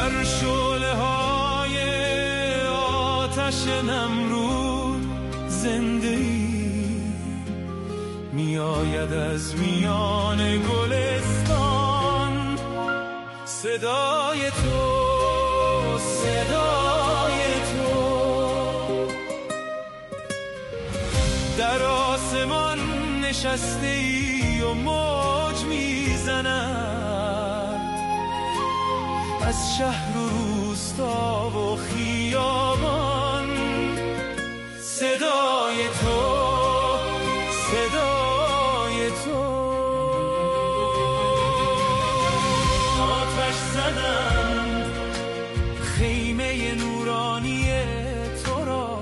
در شعله‌های آتش نمرود زنده‌ای میآید از میان گلستان. صدای تو، صدای تو در آسمان نشسته ای و موج میزند از شهر و روستا و خیابان. صدای تو، صدای تو آتش زدم خیمه نورانی تو را،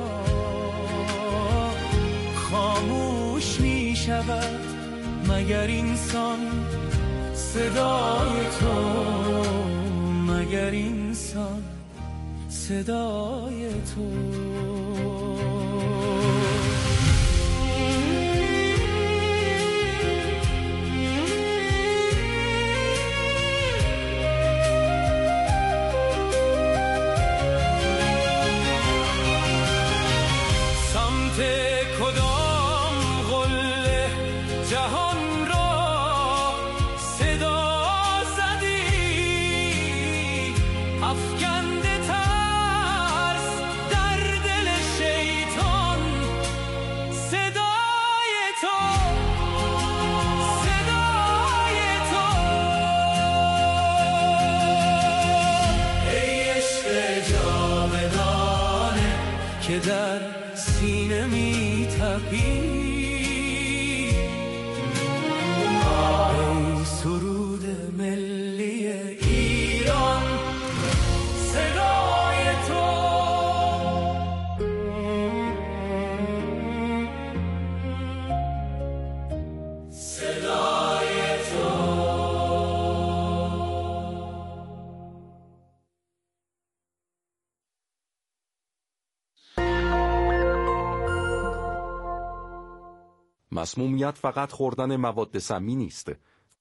خاموش می شود مگر اینسان صدای تو، مگر اینسان صدای تو. که در سینه می تپی، ای سرود ملی ایران صدای تو. صدای تو. مسمومیت فقط خوردن مواد سمی نیست.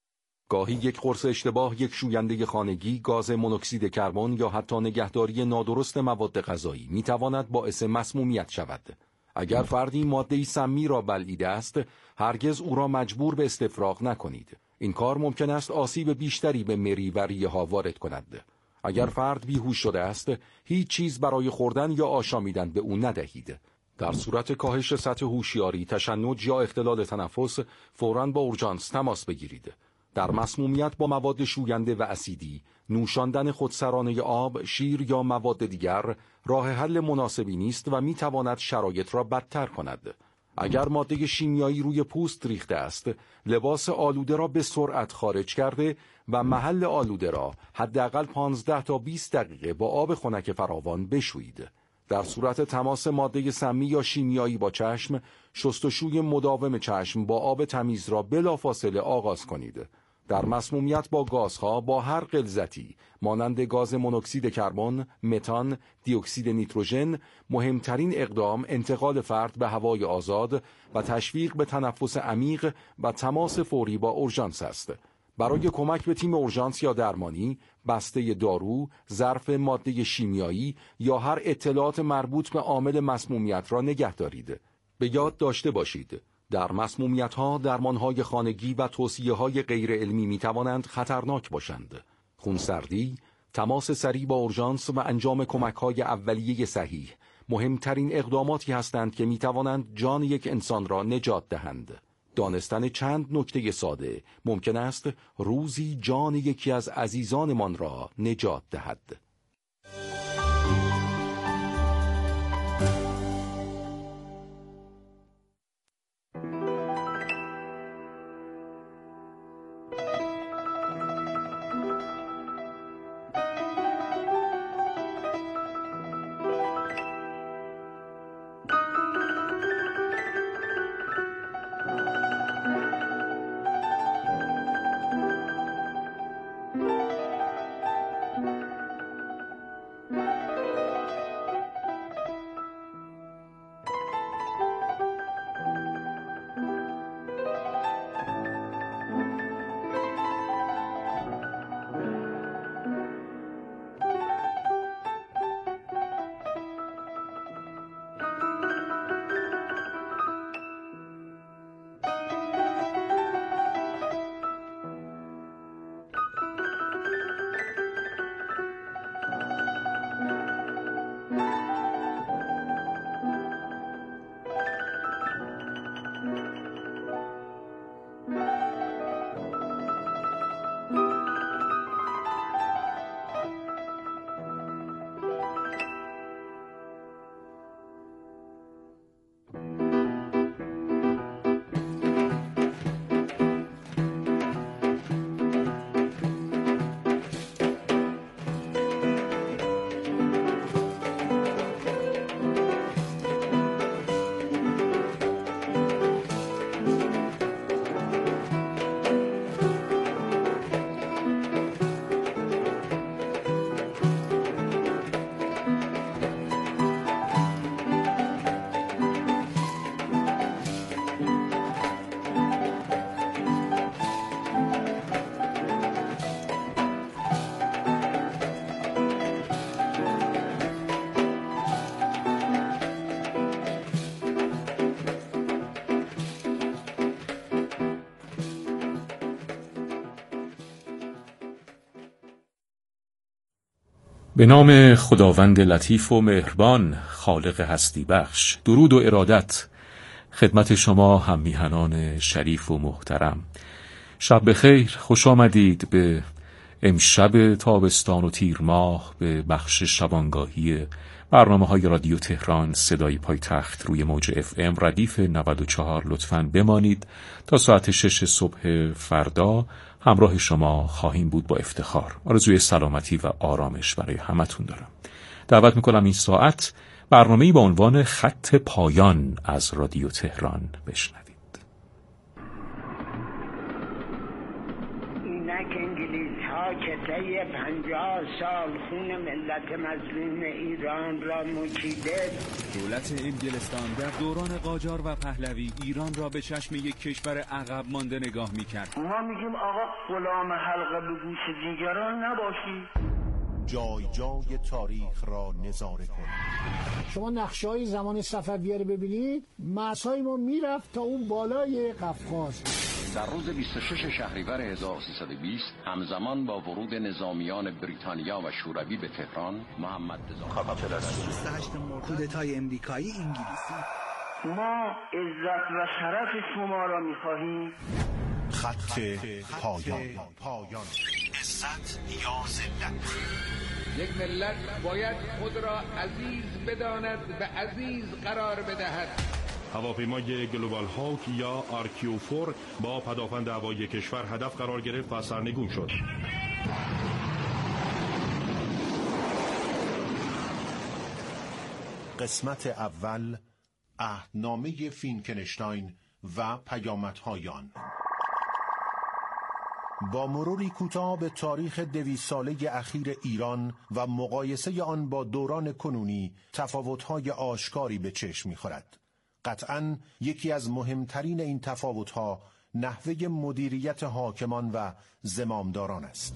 گاهی یک قرص اشتباه، یک شوینده خانگی، گاز مونوکسید کربن یا حتی نگهداری نادرست مواد غذایی میتواند باعث مسمومیت شود. اگر فردی ماده سمی را بلعیده است، هرگز او را مجبور به استفراغ نکنید. این کار ممکن است آسیب بیشتری به مری و ریه ها وارد کند. اگر فرد بیهوش شده است، هیچ چیز برای خوردن یا آشامیدن به او ندهید. در صورت کاهش سطح هوشیاری، تشنج یا اختلال تنفس، فوراً با اورژانس تماس بگیرید. در مسمومیت با مواد شوینده و اسیدی، نوشاندن خودسرانه آب، شیر یا مواد دیگر راه حل مناسبی نیست و میتواند شرایط را بدتر کند. اگر ماده شیمیایی روی پوست ریخته است، لباس آلوده را به سرعت خارج کرده و محل آلوده را حداقل 15 تا 20 دقیقه با آب خنک فراوان بشویید. در صورت تماس ماده سمی یا شیمیایی با چشم، شستشوی مداوم چشم با آب تمیز را بلافاصله آغاز کنید. در مسمومیت با گازها با هر غلظتی مانند گاز مونوکسید کربن، متان، دی اکسید نیتروژن، مهمترین اقدام انتقال فرد به هوای آزاد و تشویق به تنفس عمیق و تماس فوری با اورژانس است. برای کمک به تیم اورژانس یا درمانی، بسته دارو، ظرف ماده شیمیایی یا هر اطلاعات مربوط به عامل مسمومیت را نگه دارید. به یاد داشته باشید، در مسمومیت‌ها درمان‌های خانگی و توصیه‌های غیر علمی می‌توانند خطرناک باشند. خونسردی، تماس سریع با اورژانس و انجام کمک‌های اولیه صحیح مهمترین اقداماتی هستند که می‌توانند جان یک انسان را نجات دهند. دانستن چند نکته ساده ممکن است روزی جان یکی از عزیزانمان را نجات دهد. به نام خداوند لطیف و مهربان، خالق هستی بخش. درود و ارادت خدمت شما هم میهنان شریف و محترم. شب بخیر، خوش آمدید به امشب تابستان و تیر ماه به بخش شبانگاهی برنامه‌های رادیو تهران صدای پایتخت روی موج FM ردیف 94. لطفاً بمانید تا ساعت 6 صبح فردا همراه شما خواهیم بود با افتخار. آرزوی سلامتی و آرامش برای همتون دارم. دعوت میکنم این ساعت برنامه‌ای با عنوان خط پایان از رادیو تهران بشنوید. اینک انگلیس ها که طی 50 سال خون ملت مظلوم ایران را مکیده، دولت انگلستان در دوران قاجار و پهلوی ایران را به چشم یک کشور عقب مانده نگاه میکرد. ما میگیم آقا غلام حلقه به گوش دیگران نباشی. جای جای تاریخ را نظاره کنید. شما نقشه‌های زمان صفویه رو ببینید، مرزهای ما میرفت تا اون بالای قفقاز. در روز 26 شهریور 1320 همزمان با ورود نظامیان بریتانیا و شوروی به تهران، محمد رضا 28 مرداد کودتای امریکایی انگلیسی. ما عزت و شرف شما را می‌خواهیم. خط پایان. عزت یا ذلت. یک ملت باید خود را عزیز بداند و عزیز قرار بدهد. هواپیمای گلوبال هاوک یا آرکیو4 با پدافند هوایی کشور هدف قرار گرفت و سرنگون شد. قسمت اول، عهدنامه فینکنشتاین و پیامدهای آن. با مروری کوتاه به تاریخ 200 ساله اخیر ایران و مقایسه آن با دوران کنونی، تفاوت‌های آشکاری به چشم می‌خورد. قطعاً یکی از مهمترین این تفاوت‌ها نحوه مدیریت حاکمان و زمامداران است.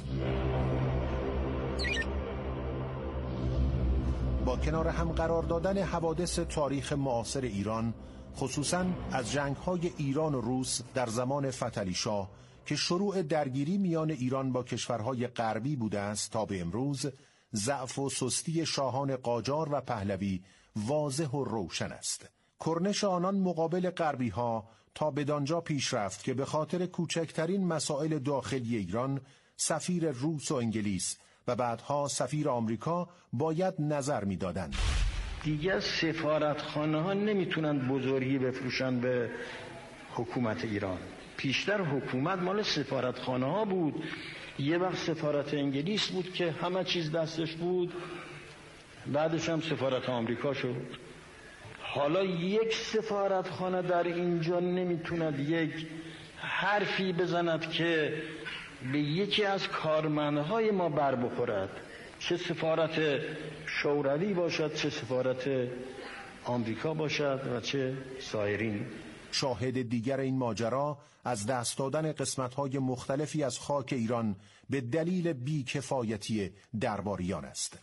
با کنار هم قرار دادن حوادث تاریخ معاصر ایران، خصوصاً از جنگ‌های ایران و روس در زمان فتحعلی شاه که شروع درگیری میان ایران با کشورهای غربی بوده است تا به امروز، ضعف و سستی شاهان قاجار و پهلوی واضح و روشن است. کرنش آنان مقابل غربی ها تا بدانجا پیش رفت که به خاطر کوچکترین مسائل داخلی ایران سفیر روس و انگلیس و بعدها سفیر آمریکا باید نظر می‌دادند. دیگه سفارتخانه ها نمیتونن بزرگی بفروشن به حکومت ایران. پیشتر حکومت مال سفارتخانه ها بود. یه وقت سفارت انگلیس بود که همه چیز دستش بود، بعدش هم سفارت آمریکا شد. حالا یک سفارتخانه در اینجا نمیتوند یک حرفی بزند که به یکی از کارمندهای ما بر بخورد، چه سفارت شوروی باشد، چه سفارت آمریکا باشد و چه سایرین. شاهد دیگر این ماجرا از دست دادن قسمت‌های مختلفی از خاک ایران به دلیل بی‌کفایتی درباریان است.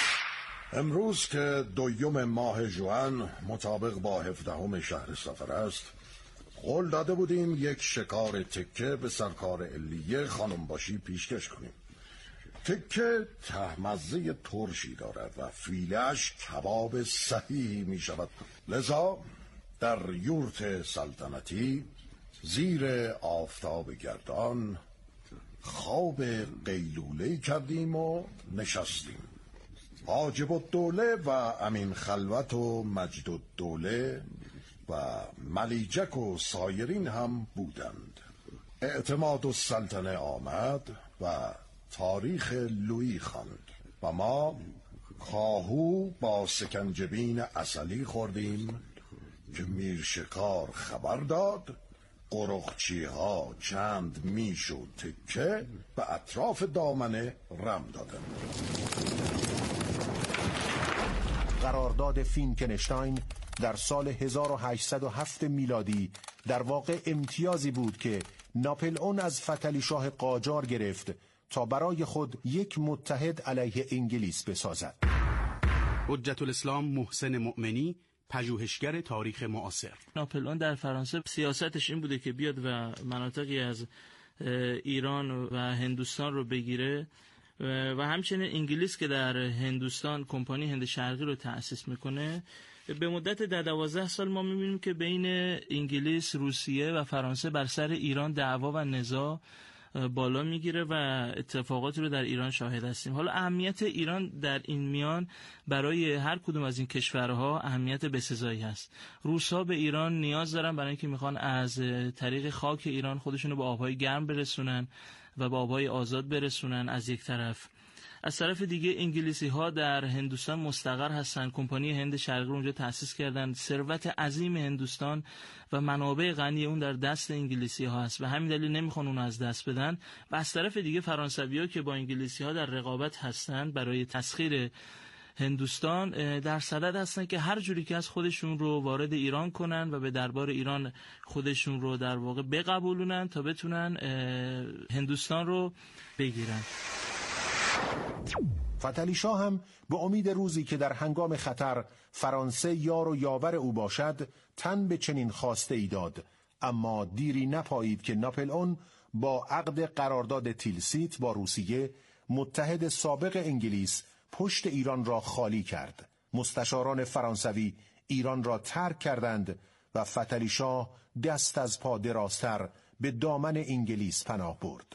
امروز که 2 ماه ژوئن مطابق با 17 شهر صفر است، قول داده بودیم یک شکار تکه به سرکار علیه خانمباشی پیشکش کنیم. تکه تهمزه ترشی دارد و فیلش کباب صحیحی می شود. لذا در یورت سلطنتی زیر آفتاب گردان خواب قیلوله کردیم و نشستیم. حاجب الدوله و امین خلوت و مجد الدوله و ملیجک و سایرین هم بودند. اعتماد السلطنه آمد و تاریخ لویی خواند و ما کاهو با سکنجبین عسلی خوردیم که میرشکار خبر داد قرقچی ها چند میش و تکه به اطراف دامنه رم دادند. قرارداد فینکنشتاین در سال 1807 میلادی در واقع امتیازی بود که ناپلئون از فتحعلی شاه قاجار گرفت تا برای خود یک متحد علیه انگلیس بسازد. حجت الاسلام محسن مؤمنی، پژوهشگر تاریخ معاصر. ناپلئون در فرانسه سیاستش این بوده که بیاد و مناطقی از ایران و هندوستان رو بگیره و همچنین انگلیس که در هندوستان کمپانی هند شرقی رو تأسیس میکنه. به مدت 12 سال ما میبینیم که بین انگلیس، روسیه و فرانسه بر سر ایران دعوا و نزاع بالا میگیره و اتفاقاتی رو در ایران شاهد هستیم. حالا اهمیت ایران در این میان برای هر کدوم از این کشورها اهمیت بسزایی هست. روس‌ها به ایران نیاز دارن برای اینکه میخوان از طریق خاک ایران خودشونو به آبهای گرم برسونن و به آبهای آزاد برسونن از یک طرف. از طرف دیگه انگلیسی ها در هندوستان مستقر هستن، کمپانی هند شرقی اونجا تأسیس کردن. ثروت عظیم هندوستان و منابع غنی اون در دست انگلیسی ها هست و همین دلیل نمیخوان اون از دست بدن. و از طرف دیگه فرانسوی ها که با انگلیسی ها در رقابت هستن برای تسخیر هندوستان در صدد هستن که هر جوری که از خودشون رو وارد ایران کنن و به دربار ایران خودشون رو در واقع بقبولونن تا بتونن هندوستان رو بگیرن. فتحعلی شاه هم به امید روزی که در هنگام خطر فرانسه یار و یاور او باشد تن به چنین خواسته ای داد، اما دیری نپایید که ناپلئون با عقد قرارداد تیلسیت با روسیه متحد سابق انگلیس پشت ایران را خالی کرد. مستشاران فرانسوی ایران را ترک کردند و فتحعلی شاه دست از پا درازتر به دامن انگلیس پناه برد.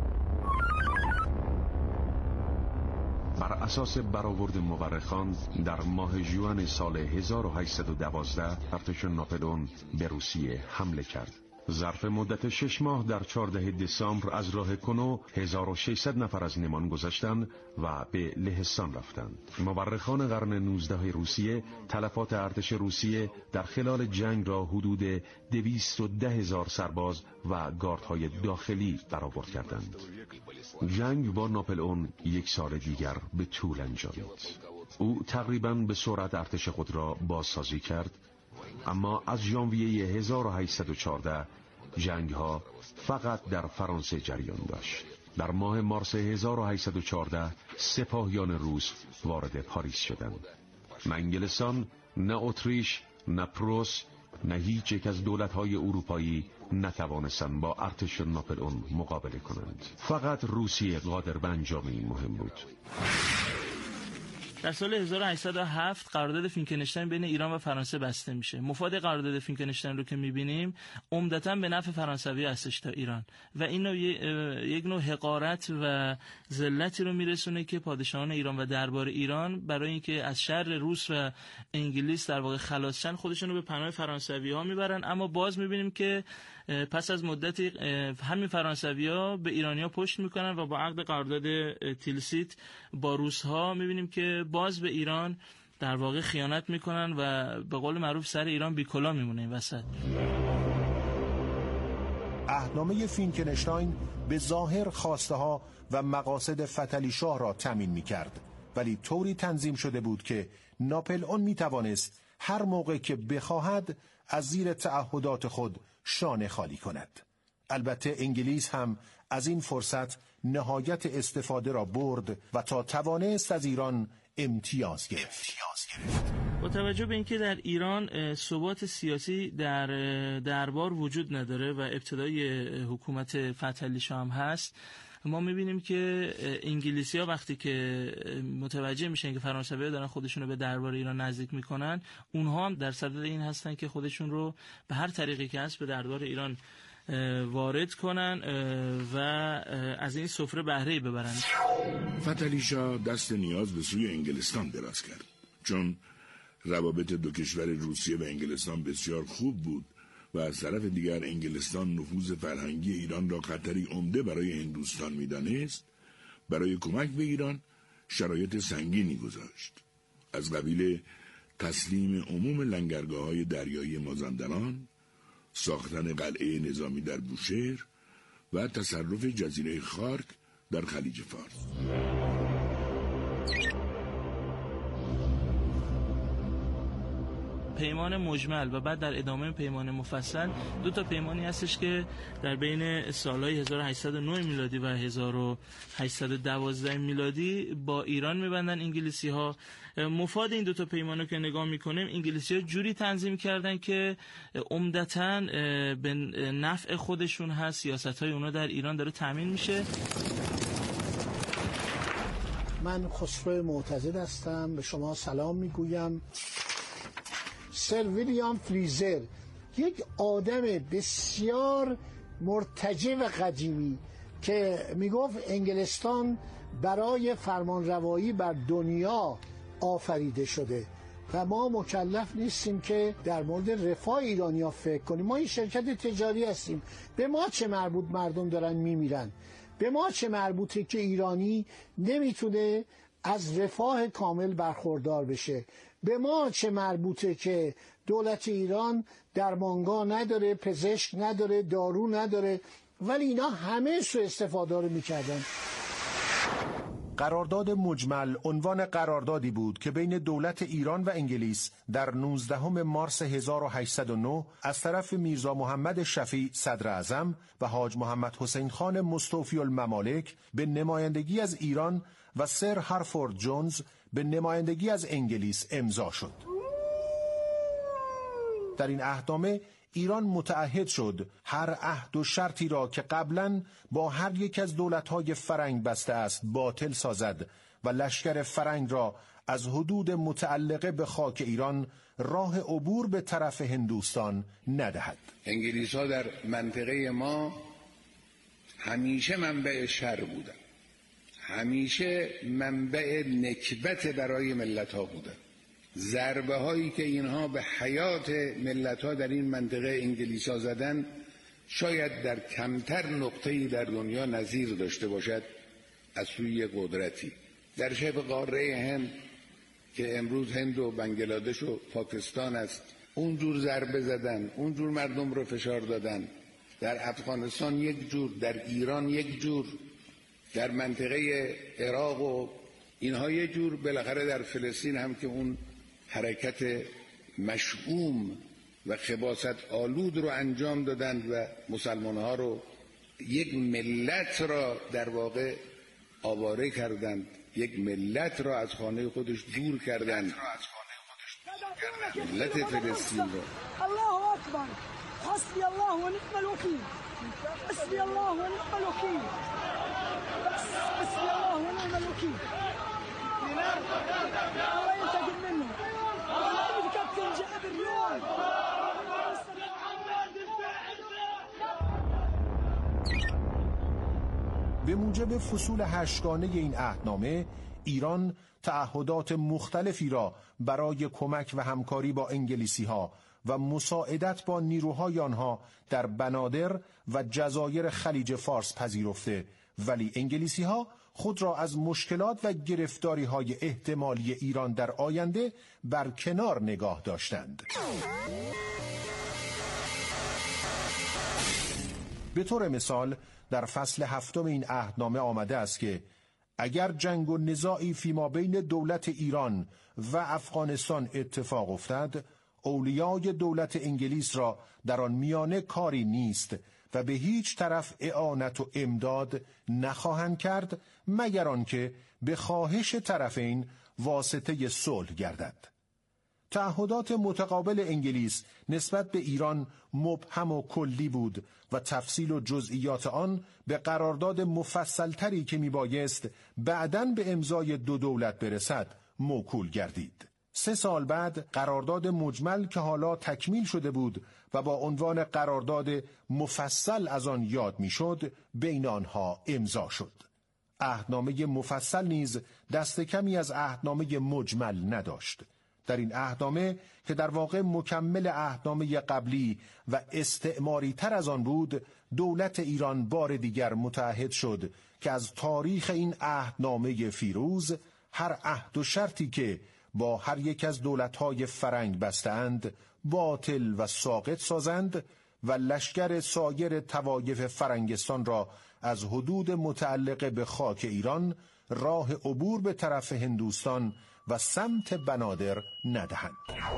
بر اساس برآورد مورخان در ماه ژوئن سال 1812 ارتش ناپلئون به روسیه حمله کرد. ظرف مدت 6 ماه در 14 دسامبر از راه کنو 1600 نفر از نمان گذشتند و به لهستان رفتند. مورخان قرن 19 روسیه تلفات ارتش روسیه در خلال جنگ را حدود 210,000 سرباز و گاردهای داخلی برآورد کردند. جنگ با ناپلئون 1 سال دیگر به طول انجامید. او تقریباً به سرعت ارتش خود را بازسازی کرد، اما از ژانویه 1814 جنگ ها فقط در فرانسه جریان داشت. در ماه مارس 1814 سپاهیان روس وارد پاریس شدند. نه انگلستان، نه اتریش، نه پروس، نه هیچ یک از دولت‌های اروپایی نتوانستند با ارتش ناپلئون مقابله کنند. فقط روسیه قادر به انجام این مهم بود. در سال 1807 قرارداد فینکنشتاین بین ایران و فرانسه بسته میشه. مفاد قرارداد فینکنشتاین رو که میبینیم عمدتاً به نفع فرانسوی هستش تا ایران و این یک نوع حقارت و ذلتی رو میرسونه که پادشاهان ایران و دربار ایران برای اینکه از شر روس و انگلیس در واقع خلاص شن خودشون رو به پناه فرانسوی ها میبرن. اما باز میبینیم که پس از مدتی همین فرانسوی ها به ایرانی ها پشت میکنن و با عقد قرارداد تیلسیت با روس ها میبینیم که باز به ایران در واقع خیانت میکنن و به قول معروف سر ایران بیکلا میمونه این وسط. عهدنامه فینکنشتاین به ظاهر خواسته ها و مقاصد فتحعلی شاه را تامین میکرد، ولی طوری تنظیم شده بود که ناپلئون میتوانست هر موقع که بخواهد از زیر تعهدات خود شانه خالی کند. البته انگلیس هم از این فرصت نهایت استفاده را برد و تا توانست از ایران امتیاز گرفت. با توجه به اینکه در ایران ثبات سیاسی در دربار وجود نداره و ابتدای حکومت فتحعلی شاه هم هست، ما میبینیم که انگلیسی‌ها وقتی که متوجه میشن که فرانسوی‌ها دارن خودشونو به دربار ایران نزدیک میکنن، اونها هم در صدد این هستن که خودشون رو به هر طریقی که هست به دربار ایران وارد کنن و از این سفره بهره‌ای ببرن. فتحعلی شاه دست نیاز به سوی انگلستان دراز کرد، چون روابط دو کشور روسیه و انگلستان بسیار خوب بود و از طرف دیگر انگلستان نفوذ فرهنگی ایران را خطری عمده برای هندوستان می‌دانست. برای کمک به ایران شرایط سنگینی گذاشت، از قبیل تسلیم عموم لنگرگاه‌های دریایی مازندران، ساختن قلعه نظامی در بوشهر و تصرف جزیره خارک در خلیج فارس. پیمان مجمل و بعد در ادامه پیمان مفصل 2 پیمانی هستش که در بین سالهای 1809 میلادی و 1812 میلادی با ایران میبندن انگلیسی ها. مفاد این 2 پیمانو که نگاه میکنیم، انگلیسی ها جوری تنظیم کردن که عمدتاً به نفع خودشون هست، سیاست های اونا در ایران داره تامین میشه. من خسرو معتزد هستم، به شما سلام میگویم. سر ویلیام فریزر یک آدم بسیار مرتجع و قدیمی که میگفت انگلستان برای فرمانروایی بر دنیا آفریده شده و ما مکلف نیستیم که در مورد رفاه ایرانی‌ها فکر کنیم. ما این شرکت تجاری هستیم، به ما چه مربوط مردم دارن میمیرن؟ به ما چه مربوطه که ایرانی نمیتونه از رفاه کامل برخوردار بشه؟ به ما چه مربوطه که دولت ایران درمانگاه نداره، پزشک نداره، دارو نداره، ولی اینا همه سوء استفاده رو میکردن. قرارداد مجمل عنوان قراردادی بود که بین دولت ایران و انگلیس در 19 مارس 1809 از طرف میرزا محمد شفیع صدر اعظم و حاج محمد حسین خان مستوفی الممالک به نمایندگی از ایران و سر هرفورد جونز به نمایندگی از انگلیس امضا شد. در این عهدنامه ایران متعهد شد هر عهد و شرطی را که قبلاً با هر یک از دولت‌های فرنگ بسته است باطل سازد و لشکر فرنگ را از حدود متعلقه به خاک ایران راه عبور به طرف هندوستان ندهد. انگلیس‌ها در منطقه ما همیشه منبع شر بودن، همیشه منبع نکبت برای ملت‌ها بودن. ضربه هایی که اینها به حیات ملت ها در این منطقه انگلیسا زدن شاید در کمتر نقطه‌ای در دنیا نظیر داشته باشد از سوی قدرتی. در شبه قاره هند که امروز هند و بنگلادش و پاکستان است، اونجور ضربه زدن، اونجور مردم رو فشار دادن. در افغانستان یک جور، در ایران یک جور، در منطقه عراق و اینها یک جور، بالاخره در فلسطین هم که اون حرکت مشؤوم و خباثت آلود رو انجام دادند و مسلمان‌ها رو، یک ملت را در واقع آواره کردند، یک ملت را از خانه خودش دور کردند، ملت فلسطین را. الله اکبر، حسبی الله و نعم الوکیل، حسبی الله و نعم الوکیل، حسبی الله و نعم الوکیل. الله ينتقم منه، يكابتن جاب الريال. به موجب فصول 8 گانه این عهدنامه، ایران تعهدات مختلفی را برای کمک و همکاری با انگلیسی‌ها و مساعدت با نیروهای آنها در بنادر و جزایر خلیج فارس پذیرفته، ولی انگلیسی‌ها خود را از مشکلات و گرفتاری‌های احتمالی ایران در آینده بر کنار نگاه داشتند. به طور مثال در فصل 7 این عهدنامه آمده است که اگر جنگ و نزاعی فیما بین دولت ایران و افغانستان اتفاق افتد، اولیای دولت انگلیس را در آن میانه کاری نیست و به هیچ طرف اعانت و امداد نخواهند کرد مگر آنکه به خواهش طرفین واسطه صلح گردد. تعهدات متقابل انگلیس نسبت به ایران مبهم و کلی بود و تفصیل و جزئیات آن به قرارداد مفصلتری که میبایست بعداً به امضای دو دولت برسد موکول گردید. 3 سال بعد قرارداد مجمل که حالا تکمیل شده بود و با عنوان قرارداد مفصل از آن یاد میشد بین آنها امضا شد. عهدنامه مفصل نیز دست کمی از عهدنامه مجمل نداشت. در این عهدنامه که در واقع مکمل عهدنامه قبلی و استعماری تر از آن بود، دولت ایران بار دیگر متعهد شد که از تاریخ این عهدنامه فیروز هر عهد و شرطی که با هر یک از دولت‌های فرنگ بستند باطل و ساقط سازند و لشکر سایر طوایف فرنگستان را از حدود متعلقه به خاک ایران راه عبور به طرف هندوستان و سمت بنادر ندهند.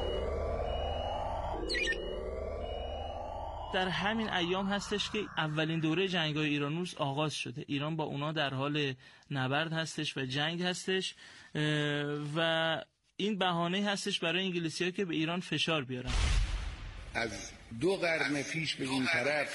در همین ایام هستش که اولین دوره جنگ‌های ایران-روس آغاز شده. ایران با اونا در حال نبرد هستش و جنگ هستش و این بهانه هستش برای انگلیسی‌ها که به ایران فشار بیارن. از 2 قرن پیش به این طرف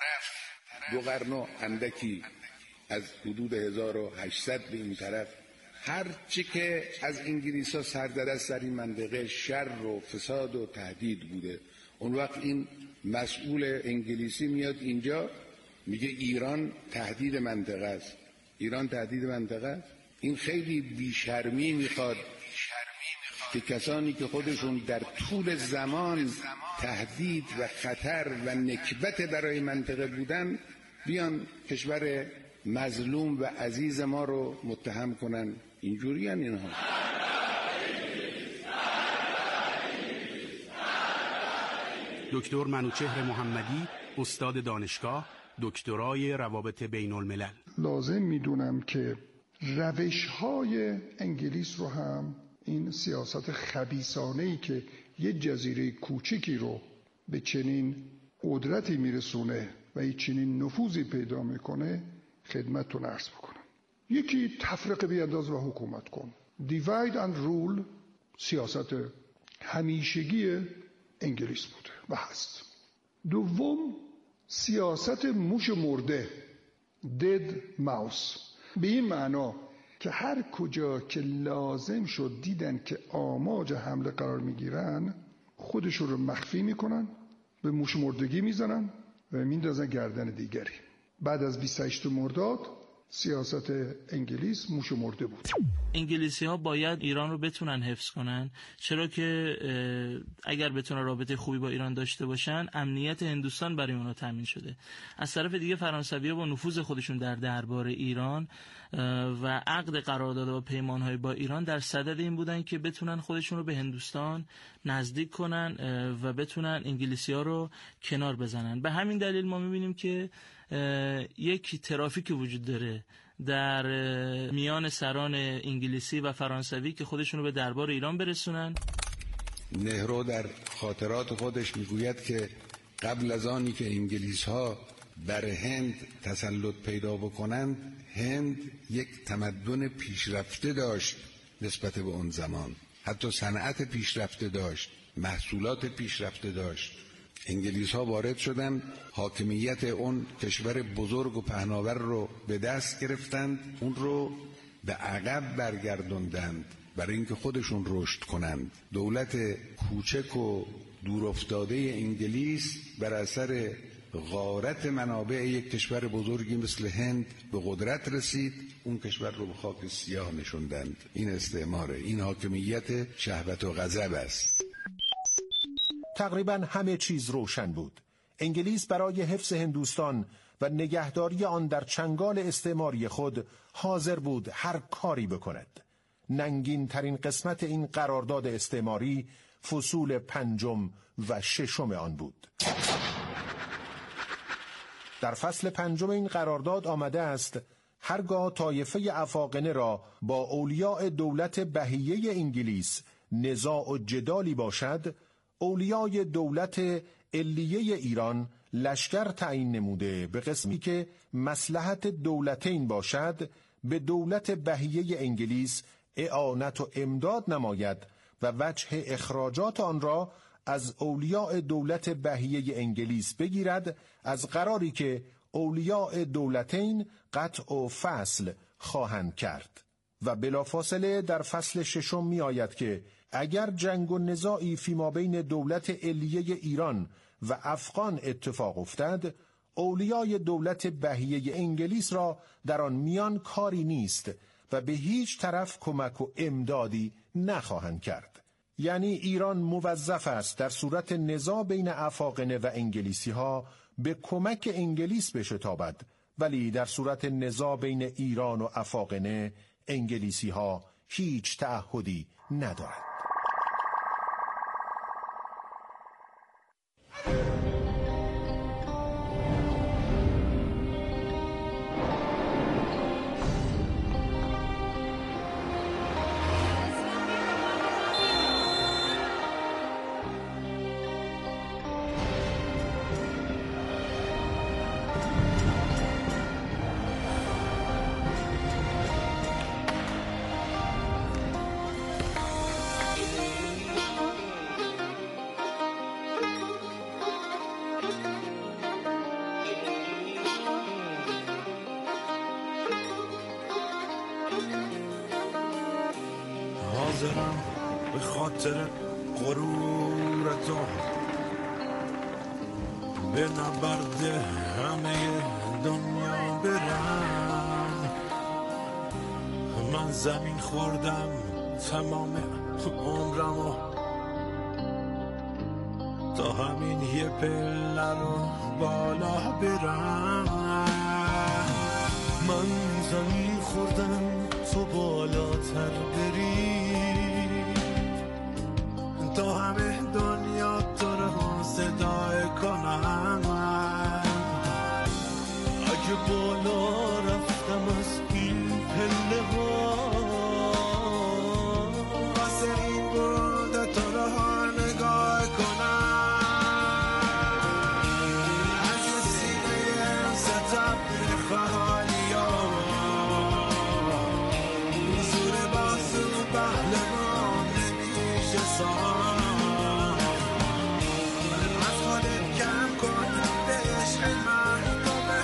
2 قرن و اندکی، از حدود 1800 به این طرف هر چی که از انگلیس ها سردرست در این منطقه شر و فساد و تهدید بوده، اون وقت این مسئول انگلیسی میاد اینجا میگه ایران تهدید منطقه است. ایران تهدید منطقه است. این خیلی بیشرمی میخواد که کسانی که خودشون در طول زمان تهدید و خطر و نکبت برای منطقه بودن بیان کشور مظلوم و عزیز ما رو متهم کنن. اینجوری هن اینها. دکتر منوچهر محمدی، استاد دانشگاه، دکترای روابط بین الملل. لازم میدونم که روش‌های انگلیس رو هم، این سیاست خبیثانه‌ای که یه جزیره کوچیکی رو به چنین قدرتی میرسونه و یه چنین نفوذی پیدا میکنه خدمتتون عرض بکنم. یکی تفرقه بیانداز و حکومت کن. divide and rule سیاست همیشگی انگلیس بوده و هست. دوم، سیاست موش مرده dead mouse، به این معنا که هر کجا که لازم شد دیدن که آماج حمله قرار میگیرن خودشون رو مخفی میکنن، به موش مردگی میزنن و میندازن گردن دیگری. بعد از 28 مرداد سیاست انگلیس موش مرده بود. انگلیسی ها باید ایران رو بتونن حفظ کنن، چرا که اگر بتونن رابطه خوبی با ایران داشته باشن امنیت هندوستان برای اونا تامین شده. از طرف دیگه فرانسوی‌ها با نفوذ خودشون در دربار ایران و عقد قرارداد و پیمان‌های با ایران در صدد این بودن که بتونن خودشون رو به هندوستان نزدیک کنن و بتونن انگلیسی‌ها رو کنار بزنن. به همین دلیل ما می‌بینیم که یک ترافیک وجود داره در میان سران انگلیسی و فرانسوی که خودشون رو به دربار ایران برسونن. نهرو در خاطرات خودش میگوید که قبل از آنی که انگلیس ها بر هند تسلط پیدا بکنند، هند یک تمدن پیشرفته داشت نسبت به اون زمان، حتی صنعت پیشرفته داشت، محصولات پیشرفته داشت. انگلیس ها وارد شدن، حاکمیت اون کشور بزرگ و پهناور رو به دست گرفتند، اون رو به عقب برگردوندند برای اینکه خودشون رشد کنند. دولت کوچک و دورافتاده انگلیس بر اثر غارت منابع یک کشور بزرگی مثل هند به قدرت رسید، اون کشور رو به خاک سیاه نشوندند. این استعماره، این حاکمیت شهوت و غضب است. تقریبا همه چیز روشن بود. انگلیس برای حفظ هندوستان و نگهداری آن در چنگال استعماری خود حاضر بود هر کاری بکند. ننگین ترین قسمت این قرارداد استعماری فصول 5 و 6 آن بود. در فصل 5 این قرارداد آمده است هرگاه طایفه افاقنه را با اولیاء دولت بهیه انگلیس نزاع و جدالی باشد، اولیای دولت علیه ایران لشکر تعیین نموده به قسمی که مصلحت دولتین باشد به دولت بهیه انگلیس اعانت و امداد نماید و وجه اخراجات آن را از اولیاء دولت بهیه انگلیس بگیرد، از قراری که اولیاء دولتین قطع و فصل خواهند کرد. و بلافاصله در فصل 6 می آید که اگر جنگ و نزاعی فیما بین دولت علیه ایران و افغان اتفاق افتد، اولیای دولت بهیه انگلیس را در آن میان کاری نیست و به هیچ طرف کمک و امدادی نخواهند کرد. یعنی ایران موظف است در صورت نزاع بین افاقنه و انگلیسی ها به کمک انگلیس بشتابد، ولی در صورت نزاع بین ایران و افاقنه انگلیسی ها هیچ تعهدی ندارند. حاضرم به خاطر غرور تو به نبرد همه دنیا برم. من زمین خوردم تمام عمرمو تا همین یه پله رو بالا برم. من زمین خوردم تو بالاتر بری تا همه دنیا تو رو صدای کنم. اگه بالا رفتم از این پله ها واسه این بود تو رو نگاه کنم. از سینه ستم خواهی ها زور بازو پهلوان نمیشه سام. از خودت کم کن به عشق محکومه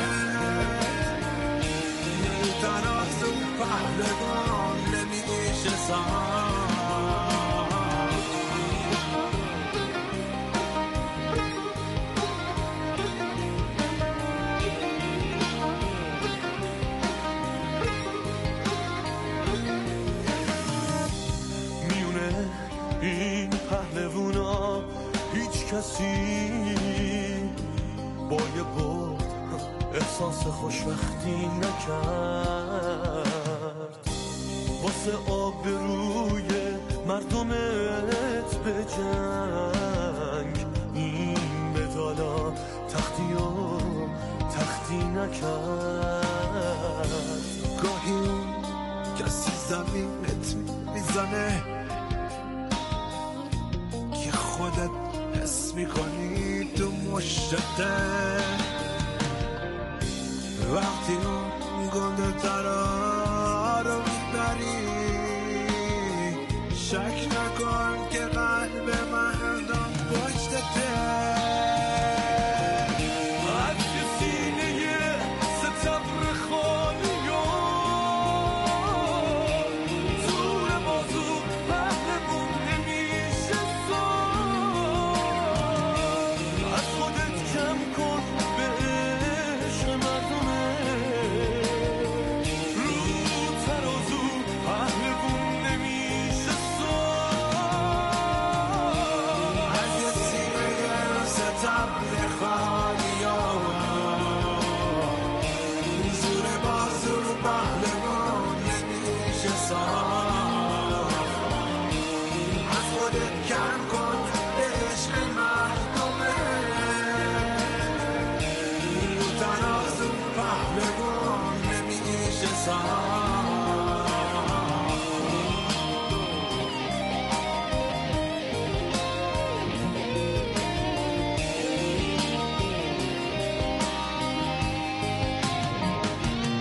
ترازو پهلوان نمیشه سام. این پهلوونا هیچ کسی با یه برد احساس خوشبختی نکرد. واسه آبروی مردمت به جنگ این مدالا تختی و تختی نکرد. گاهی کسی زمینت میزنه که خودت حس میکنی تو مشته. وقتی اون گنده ترا رو میبری شک نکن که قلب مردم پشتته. از یه سینه ستبر خالی و زور بازو پهلوون نمیشه سام. از خودت کم کن به عشق مردمه رو ترازو پهلوون نمیشه سام. از یه سینه ستبر خالی ها زور بازو پهلوان نمیشه سام. از خودت کم کن به عشق محکومه رو ترازو پهلوان نمیشه سام.